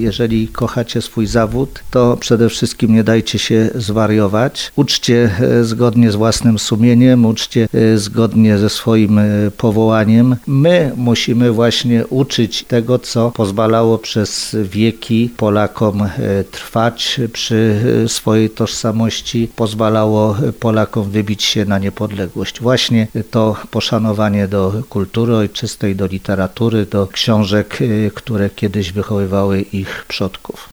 jeżeli kochacie swój zawód, to przede wszystkim nie dajcie się zwariować. Uczcie zgodnie z własnym sumieniem, uczcie zgodnie ze swoim powołaniem. My musimy właśnie uczyć tego, co pozwalało przez wieki Polakom trwać przy swojej tożsamości, pozwalało Polakom wybić się na niepodległość. Właśnie to poszanowanie do kultury ojczystej, do literatury, do książek, które kiedyś wychowywały ich przodków.